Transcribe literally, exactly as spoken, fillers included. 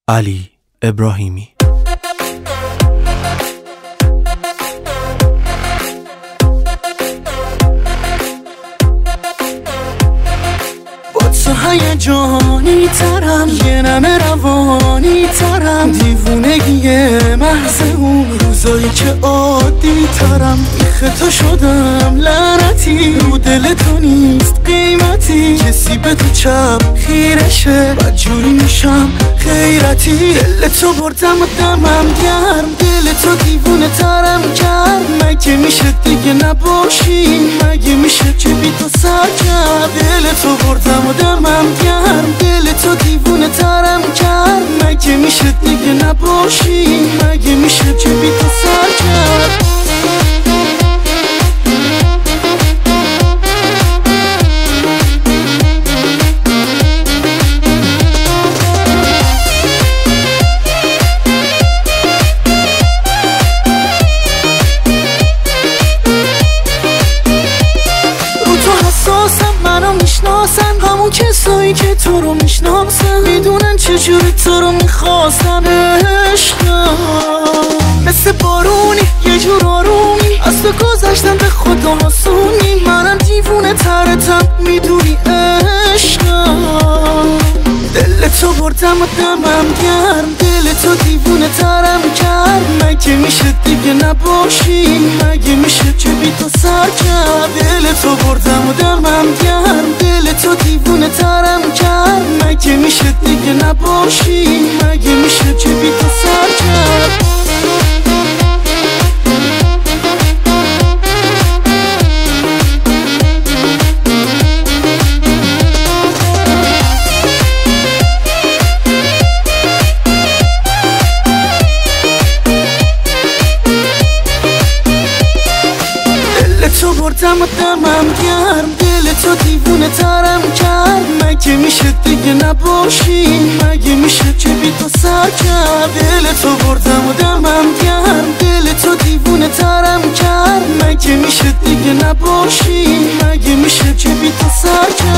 علی ابراهیمی. هیجانی ترم، یه نمه روانی ترم، دیوونگی محض اون روزایی که عادی ترم. بیخطا شدم لعنتی، رو دل تو نیست قیمتی، کسی به تو چپ خیرشه بدجوری میشم خیرتی. دل تو بردم و دمم گرم، دل تو دیوونه ترم کرد. مگه میشه دیگه نباشی، مگه میشه که بی تو سر کرد. دل تو بردم و دمم گرم، دل تو دیوونه ترم کرد. مگه میشه دیگه نباشی، مگه میشه که بی تو سر کرد. منو میشناسن همون کسایی که تو رو میشناسن، میدونن چجوری تو رو میخواستم. عشقم مثل بارونی یه جور آرومی از تو گذشتم، به خدا حسونی. منم دیوونه ترتم میدونی عشقم. دل تو بردم و دمم گرم، دل تو دیوونه ترم کرد. مگه میشه دیگه نباشی، مگه میشه که بی تو سر کرد. دل تو بردم و دمم گرم، دل تو دیوونه ترم کرد. مگه میشه دیگه نباشی، مگه میشه که بی تو سر کرد. تو بردم و دمم گرم، دل تو دیوونه ترم کرد. مگه میشه دیگه نباشی، مگه میشه که بی تو سر کرد. دل تو بردم و دمم گرم، دل تو دیوونه ترم کرد. مگه میشه دیگه نباشی، مگه میشه که بی تو سر کرد.